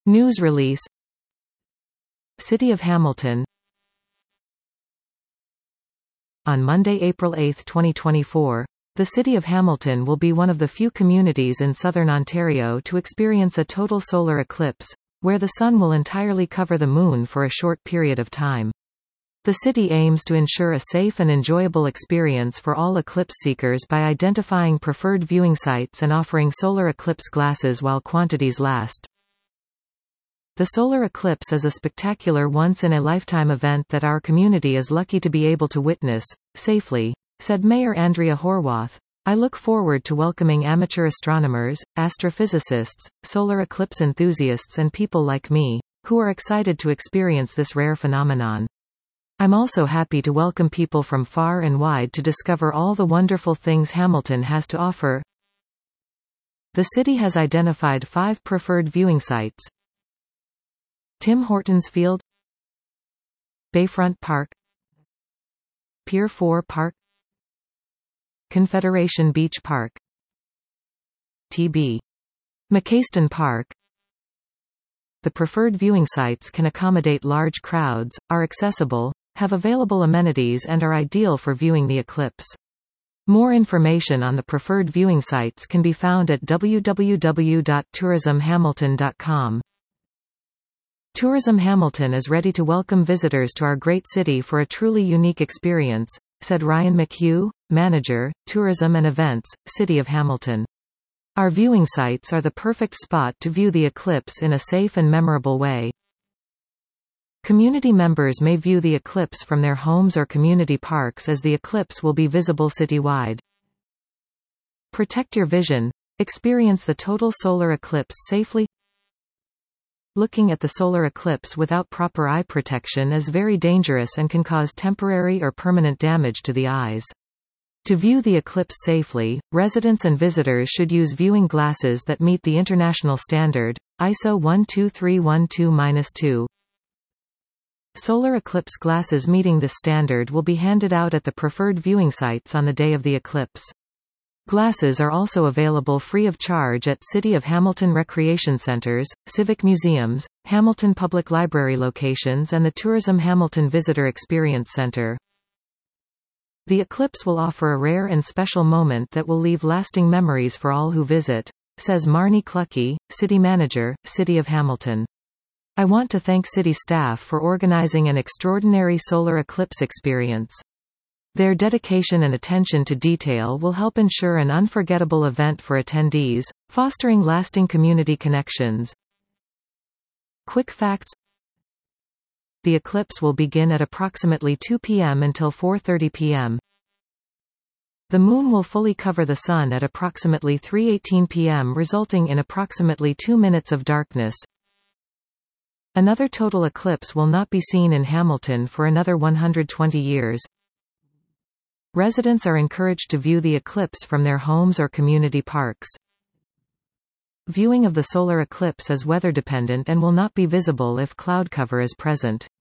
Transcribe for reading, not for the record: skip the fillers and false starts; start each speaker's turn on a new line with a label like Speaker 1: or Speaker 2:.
Speaker 1: News release. City of Hamilton. On Monday, April 8, 2024, the City of Hamilton will be one of the few communities in southern Ontario to experience a total solar eclipse, where the sun will entirely cover the moon for a short period of time. The city aims to ensure a safe and enjoyable experience for all eclipse seekers by identifying preferred viewing sites and offering solar eclipse glasses while quantities last. The solar eclipse is a spectacular once-in-a-lifetime event that our community is lucky to be able to witness, safely, said Mayor Andrea Horwath. I look forward to welcoming amateur astronomers, astrophysicists, solar eclipse enthusiasts and people like me, who are excited to experience this rare phenomenon. I'm also happy to welcome people from far and wide to discover all the wonderful things Hamilton has to offer. The city has identified 5 preferred viewing sites: Tim Hortons Field, Bayfront Park, Pier 4 Park, Confederation Beach Park, T.B. McCayston Park. The preferred viewing sites can accommodate large crowds, are accessible, have available amenities and are ideal for viewing the eclipse. More information on the preferred viewing sites can be found at www.tourismhamilton.com. Tourism Hamilton is ready to welcome visitors to our great city for a truly unique experience, said Ryan McHugh, Manager, Tourism and Events, City of Hamilton. Our viewing sites are the perfect spot to view the eclipse in a safe and memorable way. Community members may view the eclipse from their homes or community parks as the eclipse will be visible citywide. Protect your vision. Experience the total solar eclipse safely. Looking at the solar eclipse without proper eye protection is very dangerous and can cause temporary or permanent damage to the eyes. To view the eclipse safely, residents and visitors should use viewing glasses that meet the international standard, ISO 12312-2. Solar eclipse glasses meeting this standard will be handed out at the preferred viewing sites on the day of the eclipse. Glasses are also available free of charge at City of Hamilton recreation centers, civic museums, Hamilton Public Library locations and the Tourism Hamilton Visitor Experience Center. The eclipse will offer a rare and special moment that will leave lasting memories for all who visit, says Marnie Clucky, City Manager, City of Hamilton. I want to thank city staff for organizing an extraordinary solar eclipse experience. Their dedication and attention to detail will help ensure an unforgettable event for attendees, fostering lasting community connections. Quick facts. The eclipse will begin at approximately 2 p.m. until 4:30 p.m. The moon will fully cover the sun at approximately 3:18 p.m., resulting in approximately 2 minutes of darkness. Another total eclipse will not be seen in Hamilton for another 120 years. Residents are encouraged to view the eclipse from their homes or community parks. Viewing of the solar eclipse is weather dependent and will not be visible if cloud cover is present.